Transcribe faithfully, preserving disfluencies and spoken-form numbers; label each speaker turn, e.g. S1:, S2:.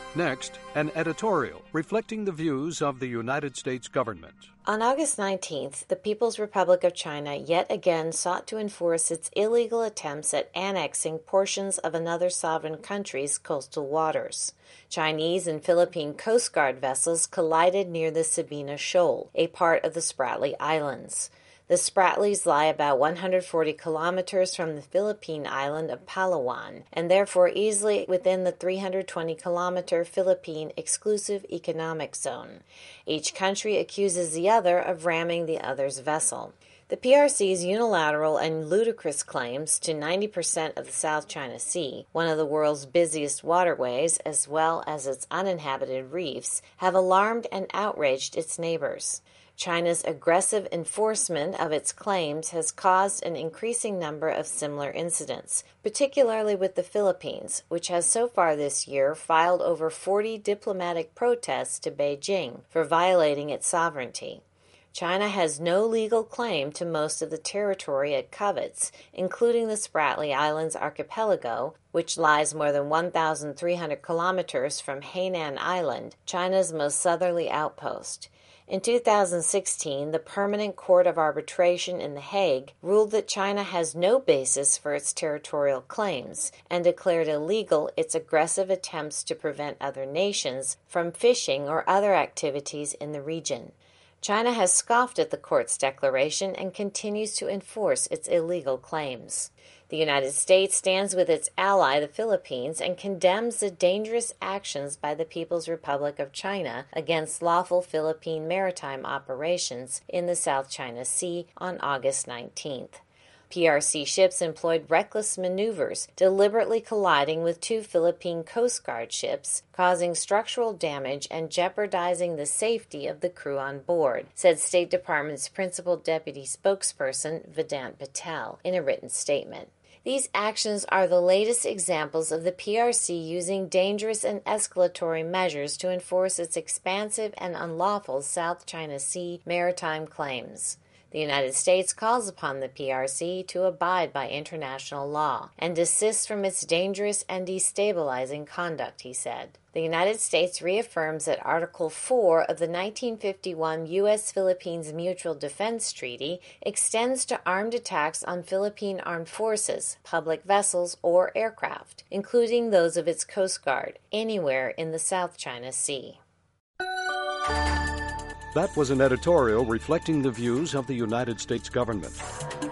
S1: Next, an editorial reflecting the views of the United States government.
S2: On August nineteenth, the People's Republic of China yet again sought to enforce its illegal attempts at annexing portions of another sovereign country's coastal waters. Chinese and Philippine Coast Guard vessels collided near the Sabina Shoal, a part of the Spratly Islands. The Spratlys lie about one hundred forty kilometers from the Philippine island of Palawan, and therefore easily within the three hundred twenty kilometer Philippine Exclusive Economic Zone. Each country accuses the other of ramming the other's vessel. The P R C's unilateral and ludicrous claims to ninety percent of the South China Sea, one of the world's busiest waterways, as well as its uninhabited reefs, have alarmed and outraged its neighbors. China's aggressive enforcement of its claims has caused an increasing number of similar incidents, particularly with the Philippines, which has so far this year filed over forty diplomatic protests to Beijing for violating its sovereignty. China has no legal claim to most of the territory it covets, including the Spratly Islands archipelago, which lies more than one thousand three hundred kilometers from Hainan Island, China's most southerly outpost. In two thousand sixteen, the Permanent Court of Arbitration in The Hague ruled that China has no basis for its territorial claims and declared illegal its aggressive attempts to prevent other nations from fishing or other activities in the region. China has scoffed at the court's declaration and continues to enforce its illegal claims. The United States stands with its ally, the Philippines, and condemns the dangerous actions by the People's Republic of China against lawful Philippine maritime operations in the South China Sea on August nineteenth. P R C ships employed reckless maneuvers, deliberately colliding with two Philippine Coast Guard ships, causing structural damage and jeopardizing the safety of the crew on board, said State Department's principal deputy spokesperson, Vedant Patel, in a written statement. These actions are the latest examples of the P R C using dangerous and escalatory measures to enforce its expansive and unlawful South China Sea maritime claims. The United States calls upon the P R C to abide by international law and desist from its dangerous and destabilizing conduct, he said. The United States reaffirms that Article four of the nineteen fifty-one U S Philippines Mutual Defense Treaty extends to armed attacks on Philippine armed forces, public vessels, or aircraft, including those of its Coast Guard, anywhere in the South China Sea.
S1: That was an editorial reflecting the views of the United States government.